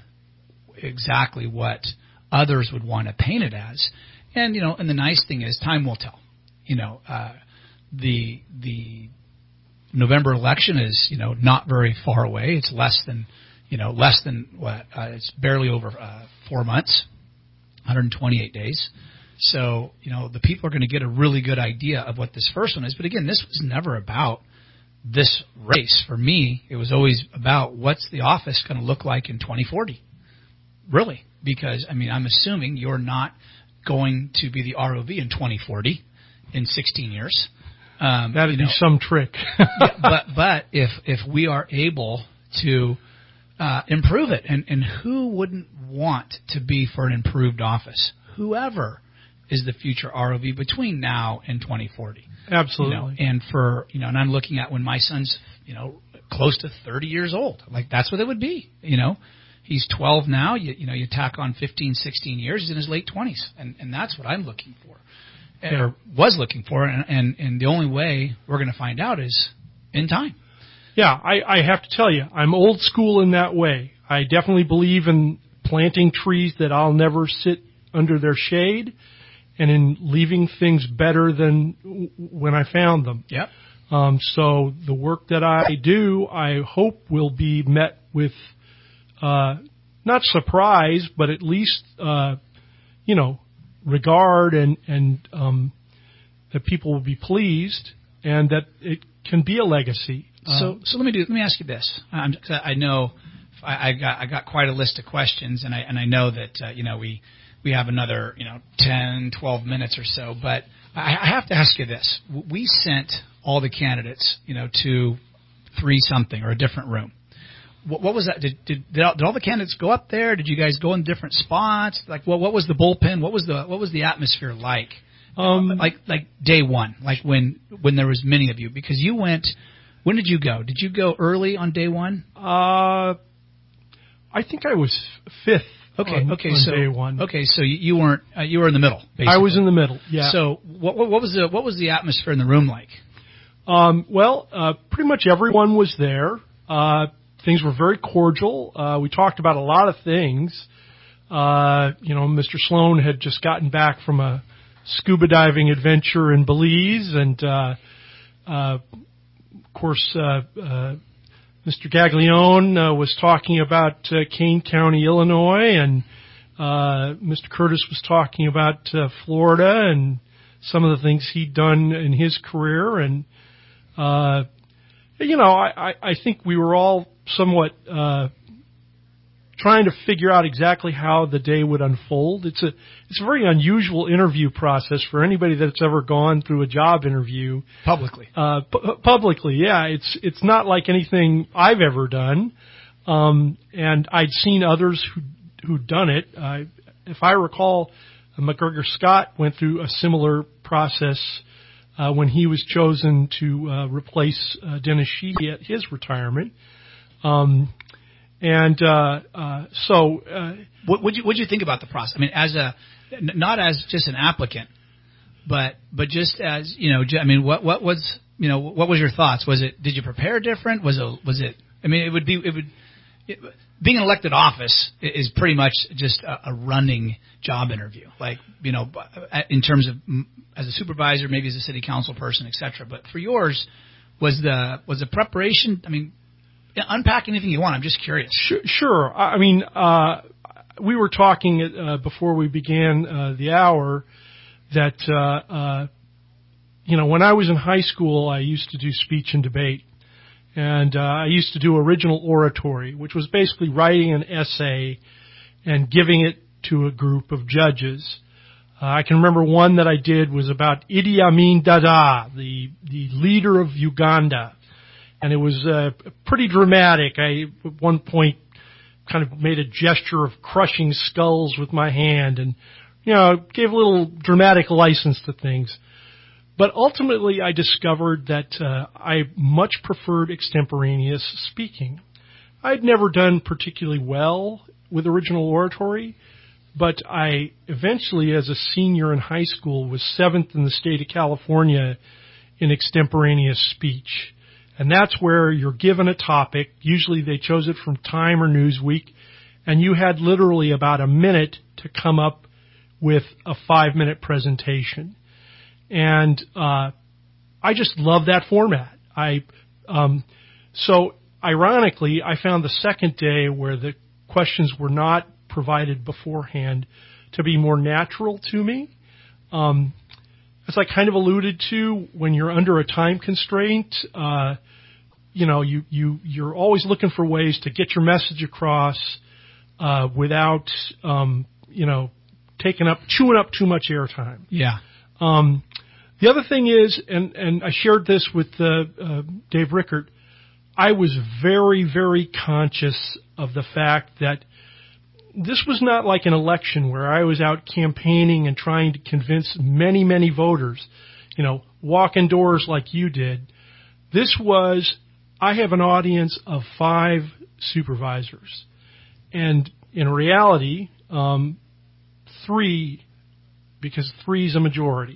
[SPEAKER 2] exactly what others would want to paint it as. And, you know, and the nice thing is time will tell. You know, uh, the, the, November election is, you know, not very far away. It's less than, you know, less than what? Uh, it's barely over uh, four months, one hundred twenty-eight days. So, you know, the people are going to get a really good idea of what this first one is. But again, this was never about this race. For me, it was always about what's the office going to look like in twenty forty. Really, because I mean, I'm assuming you're not going to be the R O V in twenty forty in sixteen years. Um,
[SPEAKER 3] That'd
[SPEAKER 2] you
[SPEAKER 3] be
[SPEAKER 2] know,
[SPEAKER 3] some trick.
[SPEAKER 2] yeah, but but if if we are able to uh, improve it, and, and who wouldn't want to be for an improved office? Whoever is the future R O V between now and twenty forty.
[SPEAKER 3] Absolutely.
[SPEAKER 2] You know, and for you know, and I'm looking at when my son's you know close to thirty years old. Like that's what it would be. You know, he's twelve now. You you know, you tack on fifteen, sixteen years. He's in his late twenties, and and that's what I'm looking for. Or was looking for, and, and, and the only way we're going to find out is in time.
[SPEAKER 3] Yeah, I, I have to tell you, I'm old school in that way. I definitely believe in planting trees that I'll never sit under their shade, and in leaving things better than w- when I found them.
[SPEAKER 2] Yep.
[SPEAKER 3] Um, so the work that I do, I hope will be met with uh, not surprise, but at least uh, you know. regard and and um, that people will be pleased and that it can be a legacy.
[SPEAKER 2] So
[SPEAKER 3] uh,
[SPEAKER 2] so let me do let me ask you this. I'm, I know I, I got I got quite a list of questions, and I and I know that uh, you know we we have another you know ten, twelve minutes or so, but I, I have to ask you this. We sent all the candidates you know to three something or a different room. What, what was that? Did, did did all, did all the candidates go up there? Did you guys go in different spots? Like, what what was the bullpen? What was the what was the atmosphere like?
[SPEAKER 3] Um,
[SPEAKER 2] like like day one, like when when there was many of you, because you went. When did you go? Did you go early on day one?
[SPEAKER 3] Uh, I think I was fifth.
[SPEAKER 2] Okay,
[SPEAKER 3] on,
[SPEAKER 2] okay,
[SPEAKER 3] on
[SPEAKER 2] so
[SPEAKER 3] day one.
[SPEAKER 2] Okay, so you, you weren't uh, you were in the middle. Basically.
[SPEAKER 3] I was in the middle. Yeah.
[SPEAKER 2] So what what was the what was the atmosphere in the room like?
[SPEAKER 3] Um, well, uh, pretty much everyone was there. Uh, things were very cordial. Uh, we talked about a lot of things. Uh, you know, Mister Sloan had just gotten back from a scuba diving adventure in Belize, and uh, uh, of course, uh, uh, Mister Gaglione uh, was talking about uh, Kane County, Illinois, and uh, Mister Curtis was talking about uh, Florida and some of the things he'd done in his career. And, uh, you know, I, I, I think we were all somewhat uh, trying to figure out exactly how the day would unfold. It's a it's a very unusual interview process for anybody that's ever gone through a job interview
[SPEAKER 2] Publicly.
[SPEAKER 3] Uh, pu- publicly, yeah. It's it's not like anything I've ever done, um, and I'd seen others who who'd done it. Uh, if I recall, McGregor Scott went through a similar process uh, when he was chosen to uh, replace uh, Dennis Sheehy at his retirement. Um, and uh, uh, so, uh,
[SPEAKER 2] what would you what you think about the process? I mean, as a n- not as just an applicant, but but just as you know, I mean, what what was you know what was your thoughts? Was it did you prepare different? Was it was it? I mean, it would be it would. It, being an elected office is pretty much just a, a running job interview, like, you know, in terms of as a supervisor, maybe as a city council person, et cetera. But for yours, was the was the preparation, I mean, unpack anything you want. I'm just curious.
[SPEAKER 3] Sure. sure. I mean, uh, we were talking uh, before we began uh, the hour that, uh, uh, you know, when I was in high school, I used to do speech and debate. And uh, I used to do original oratory, which was basically writing an essay and giving it to a group of judges. Uh, I can remember one that I did was about Idi Amin Dada, the the leader of Uganda, and it was uh, pretty dramatic. I at one point kind of made a gesture of crushing skulls with my hand, and you know gave a little dramatic license to things. But ultimately, I discovered that uh, I much preferred extemporaneous speaking. I'd never done particularly well with original oratory, but I eventually, as a senior in high school, was seventh in the state of California in extemporaneous speech. And that's where you're given a topic. Usually they chose it from Time or Newsweek, and you had literally about a minute to come up with a five-minute presentation. And uh, I just love that format. I um, so ironically, I found the second day where the questions were not provided beforehand to be more natural to me. Um, as I kind of alluded to, when you're under a time constraint, uh, you know, you you you're always looking for ways to get your message across uh, without um, you know taking up chewing up too much airtime.
[SPEAKER 2] Yeah.
[SPEAKER 3] Um, the other thing is, and, and I shared this with uh, uh, Dave Rickert, I was very, very conscious of the fact that this was not like an election where I was out campaigning and trying to convince many, many voters, you know, walking doors like you did. This was, I have an audience of five supervisors. And in reality, um, three, because three is a majority.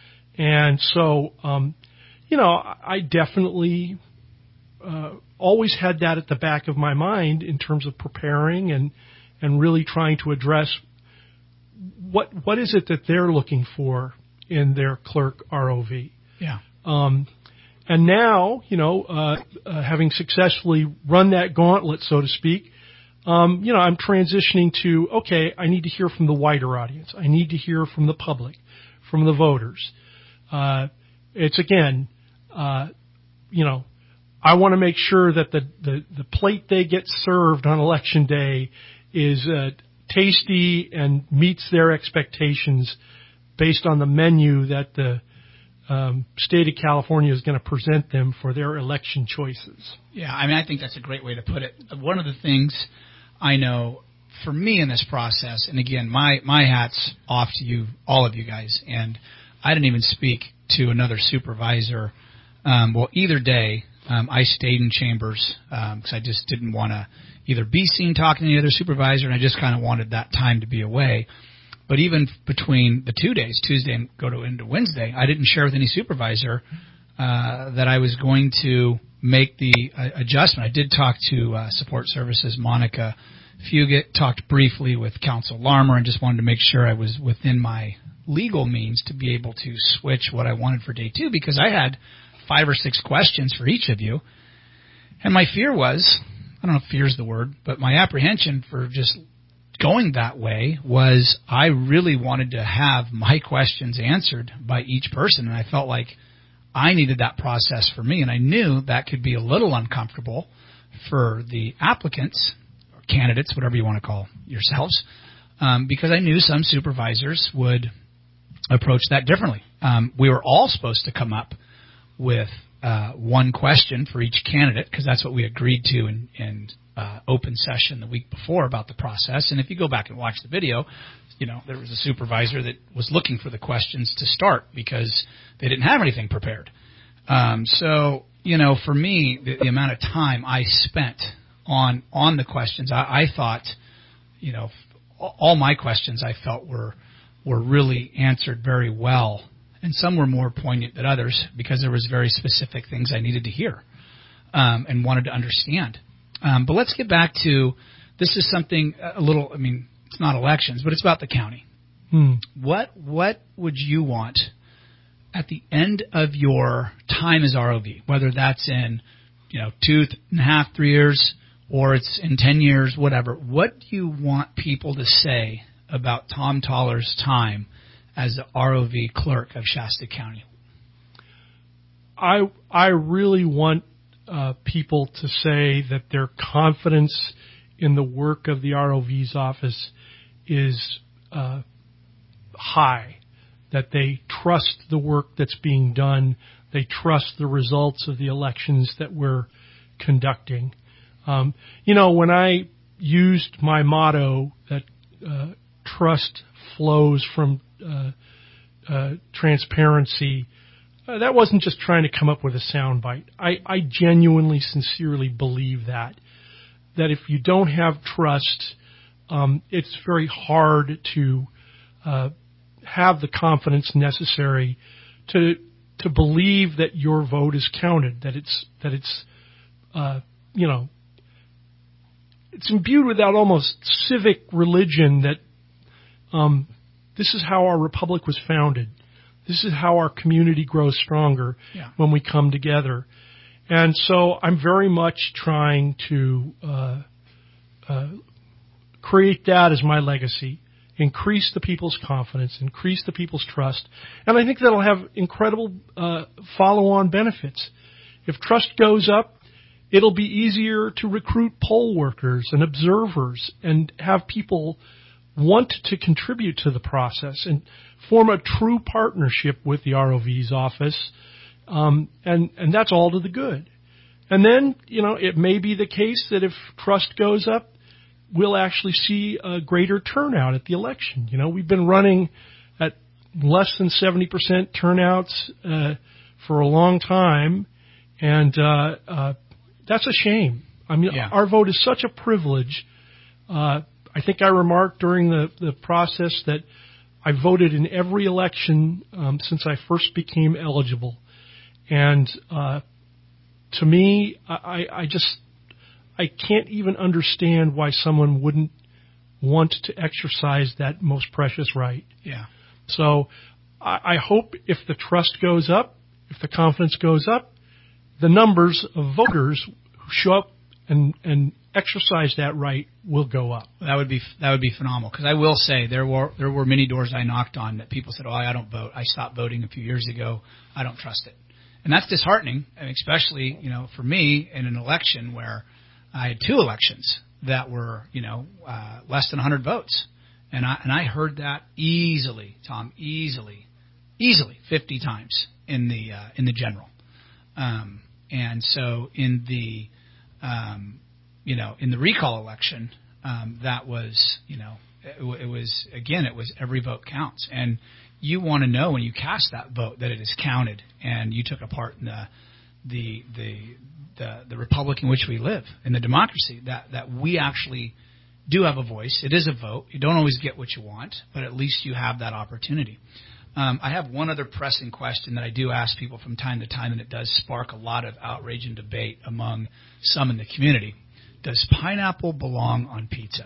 [SPEAKER 3] And so, um, you know, I definitely uh, always had that at the back of my mind in terms of preparing and, and really trying to address what what is it that they're looking for in their clerk R O V.
[SPEAKER 2] Yeah.
[SPEAKER 3] Um, and now, you know, uh, uh, having successfully run that gauntlet, so to speak, um, you know, I'm transitioning to, okay, I need to hear from the wider audience. I need to hear from the public, from the voters. Uh, it's again, uh, you know, I want to make sure that the, the, the plate they get served on election day is uh, tasty and meets their expectations based on the menu that the um, state of California is going to present them for their election choices.
[SPEAKER 2] Yeah, I mean, I think that's a great way to put it. One of the things I know for me in this process, and again, my, my hat's off to you, all of you guys, and I didn't even speak to another supervisor. Um, well, either day, um, I stayed in chambers because um, I just didn't want to either be seen talking to the other supervisor, and I just kind of wanted that time to be away. But even between the two days, Tuesday and go to into Wednesday, I didn't share with any supervisor uh, that I was going to make the uh, adjustment. I did talk to uh, Support Services, Monica Fugit, talked briefly with Council Larmer, and just wanted to make sure I was within my legal means to be able to switch what I wanted for day two, because I had five or six questions for each of you. And my fear was, I don't know if fear is the word, but my apprehension for just going that way was I really wanted to have my questions answered by each person. And I felt like I needed that process for me. And I knew that could be a little uncomfortable for the applicants or candidates, whatever you want to call yourselves, um, because I knew some supervisors would approach that differently. Um, we were all supposed to come up with uh, one question for each candidate because that's what we agreed to in, in uh, open session the week before about the process. And if you go back and watch the video, you know, there was a supervisor that was looking for the questions to start because they didn't have anything prepared. Um, so, you know, for me, the, the amount of time I spent on on the questions, I, I thought, you know, all my questions I felt were were really answered very well, and some were more poignant than others because there was very specific things I needed to hear um, and wanted to understand. Um, but let's get back to, this is something a little, I mean, it's not elections, but it's about the county.
[SPEAKER 3] Hmm.
[SPEAKER 2] What what would you want at the end of your time as R O V, whether that's in, you know, two and a half, three years, or it's in ten years, whatever. What do you want people to say about Tom Toller's time as the R O V clerk of Shasta County?
[SPEAKER 3] I I really want uh, people to say that their confidence in the work of the R O V's office is uh, high, that they trust the work that's being done, they trust the results of the elections that we're conducting. Um, you know, when I used my motto that uh, trust flows from uh, uh, transparency, uh, that wasn't just trying to come up with a soundbite. I, I genuinely, sincerely believe that, that if you don't have trust, um, it's very hard to uh, have the confidence necessary to to believe that your vote is counted, that it's that it's uh, you know it's imbued with that almost civic religion that um, this is how our republic was founded. This is how our community grows stronger yeah. when we come together. And so I'm very much trying to uh, uh, create that as my legacy, increase the people's confidence, increase the people's trust. And I think that'll have incredible uh, follow-on benefits. If trust goes up, it'll be easier to recruit poll workers and observers and have people want to contribute to the process and form a true partnership with the R O V's office. Um, and, and that's all to the good. And then, you know, it may be the case that if trust goes up, we'll actually see a greater turnout at the election. You know, we've been running at less than seventy percent turnouts uh, for a long time, and uh, uh, that's a shame. I mean, yeah. our vote is such a privilege. Uh, I think I remarked during the, the process that I voted in every election um, since I first became eligible. And uh, to me, I, I just I can't even understand why someone wouldn't want to exercise that most precious right.
[SPEAKER 2] Yeah.
[SPEAKER 3] So I, I hope if the trust goes up, if the confidence goes up, the numbers of voters who show up and, and exercise that right will go up.
[SPEAKER 2] That would be that would be phenomenal. Because I will say there were there were many doors I knocked on that people said, "Oh, I don't vote. I stopped voting a few years ago. I don't trust it." And that's disheartening, especially, you know, for me in an election where I had two elections that were, you know, uh, less than one hundred votes. And I, and I heard that easily, Tom, easily, easily fifty times in the, uh, in the general. Um, and so in the, um, you know, in the recall election, um, that was, you know, it, it was, again, it was every vote counts. And you want to know when you cast that vote that it is counted and you took a part in the, the, the, the, the republic in which we live, in the democracy, that, that we actually do have a voice. It is a vote. You don't always get what you want, but at least you have that opportunity. Um, I have one other pressing question that I do ask people from time to time, and it does spark a lot of outrage and debate among some in the community. Does pineapple belong on pizza?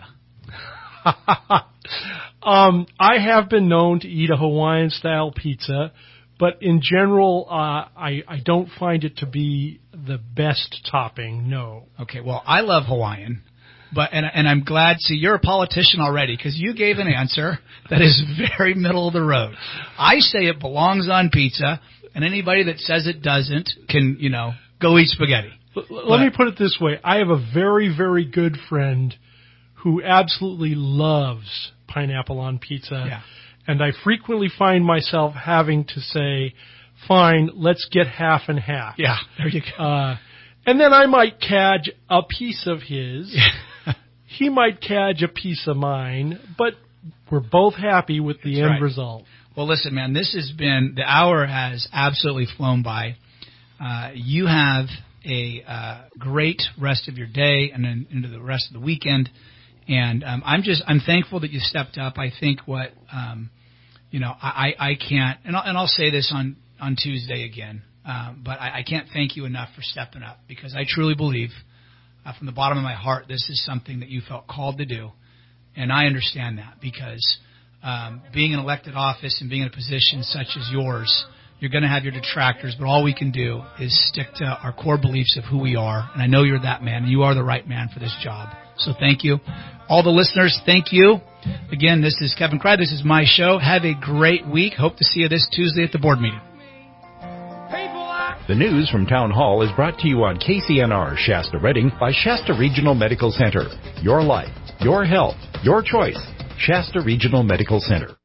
[SPEAKER 3] um, I have been known to eat a Hawaiian-style pizza, but in general, uh, I, I don't find it to be the best topping, no.
[SPEAKER 2] Okay, well, I love Hawaiian, but and, and I'm glad, see, you're a politician already, because you gave an answer that is very middle of the road. I say it belongs on pizza, and anybody that says it doesn't can, you know, go eat spaghetti.
[SPEAKER 3] L- let but, me put it this way. I have a very, very good friend who absolutely loves pineapple on pizza.
[SPEAKER 2] Yeah.
[SPEAKER 3] And I frequently find myself having to say, fine, let's get half and half.
[SPEAKER 2] Yeah, there you go.
[SPEAKER 3] Uh, and then I might cadge a piece of his. He might cadge a piece of mine, but we're both happy with the
[SPEAKER 2] That's
[SPEAKER 3] end
[SPEAKER 2] right.
[SPEAKER 3] result.
[SPEAKER 2] Well, listen, man, this has been, the hour has absolutely flown by. Uh, you have a uh, great rest of your day and then into the rest of the weekend. And um, I'm just I'm thankful that you stepped up. I think what um, you know I, I can't and I'll, and I'll say this on, on Tuesday again, um, but I, I can't thank you enough for stepping up, because I truly believe uh, from the bottom of my heart this is something that you felt called to do, and I understand that, because um, being in elected office and being in a position such as yours, you're going to have your detractors, but all we can do is stick to our core beliefs of who we are, and I know you're that man, and you are the right man for this job. So thank you. All the listeners, thank you. Again, this is Kevin Cry. This is my show. Have a great week. Hope to see you this Tuesday at the board meeting.
[SPEAKER 9] People like
[SPEAKER 10] The news from Town Hall is brought to you on K C N R Shasta Redding by Shasta Regional Medical Center. Your life, your health, your choice. Shasta Regional Medical Center.